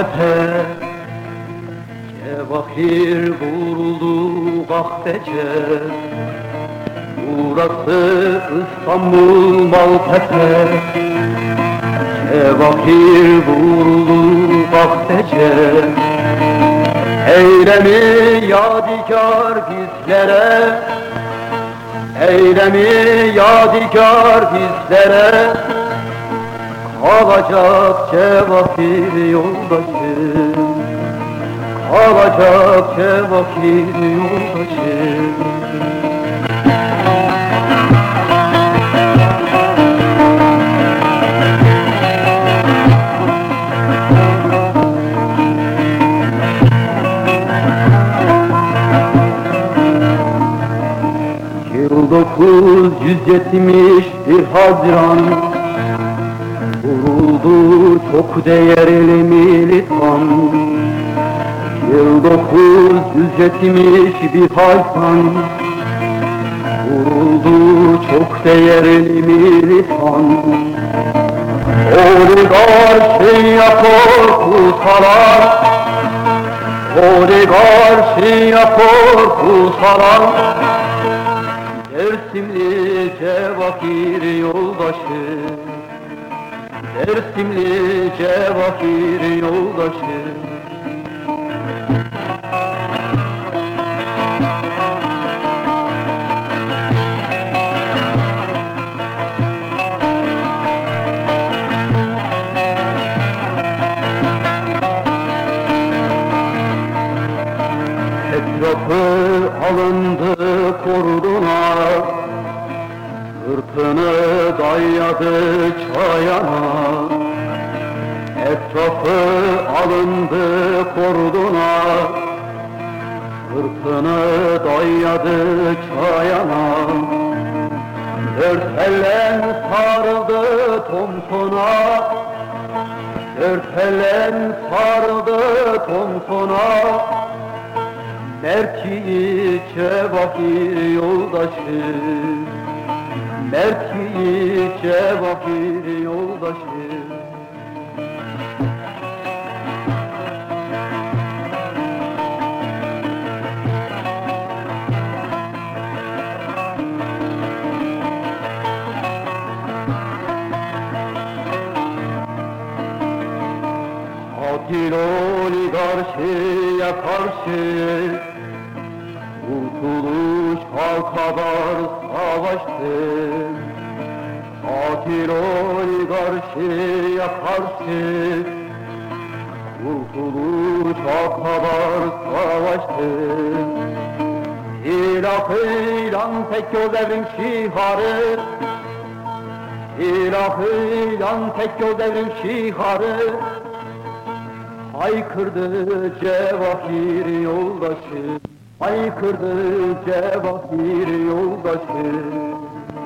Maltepe, Cevahir vuruldu gahtece. Burası İstanbul Maltepe, Cevahir vuruldu gahtece. Eylemi yadigar bizlere, eylemi yadigar bizlere, kalacak Cevahir yoldaşım, kalacak Cevahir yoldaşım. Yıl 971 Haziran, vuruldu çok değerli militan. Yıl 971 Haziran, vuruldu çok değerli militan. Oligarşiye korkusalar, oligarşiye korkusalar, Dersimli Cevahir yoldaşım, Dersimli Cevahir yoldaşım. Etrafı alındı kordona, sırtını dayadı çayana. Etrafı alındı kordona, sırtını dayadı çayana. Dört ellen sarıldı Thompson'a, dört ellen sarıldı Thompson'a. Mert'i Cevahir yoldaşım, Mert'i Cevahir yoldaşım. Adil oligarşiye karşı Kurtuluş kadar savaştım. Katil oligarşiye karşı Kurtuluş kadar savaştım. İlahıyla tek yol devrim şiharı, İlahıyla tek yol devrim şiharı, haykırdı Cevahir yoldaşım, haykırdı Cevahir yoldaşım.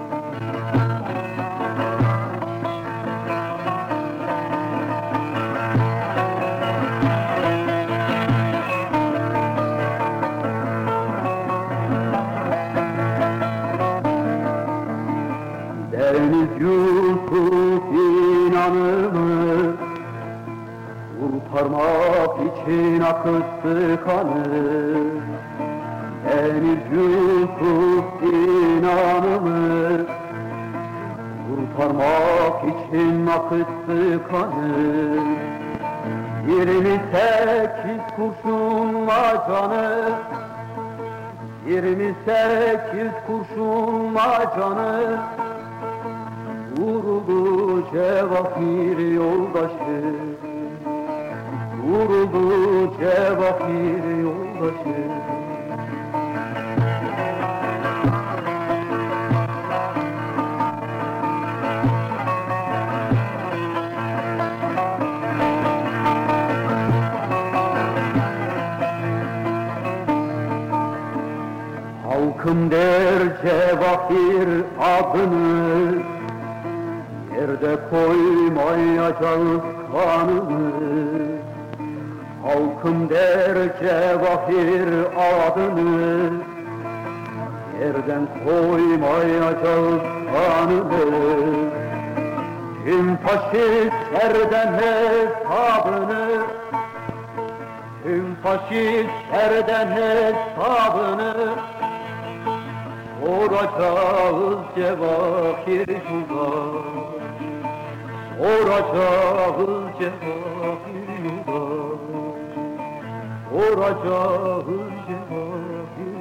Deniz Yusuf inanımı kurtarmak için akıttı kanı. Deniz Yusuf inanımı kurtarmak için akıttı kanı. 28 kurşunla canı, 28 kurşunla canı, vuruldu Cevahir yoldaşım, vuruldu Cevahir yoldaşım. Halkım der Cevahir adını, yerde koymayacağız kanını. Halkım der Cevahir adını, yerden koymayacağız kanını. Tüm faşistlerden hesabını, Tüm faşistlerden hesabını soracağız Cevahir Yurda. Soracağız Cevahir Yurda. Soracağız Cevahir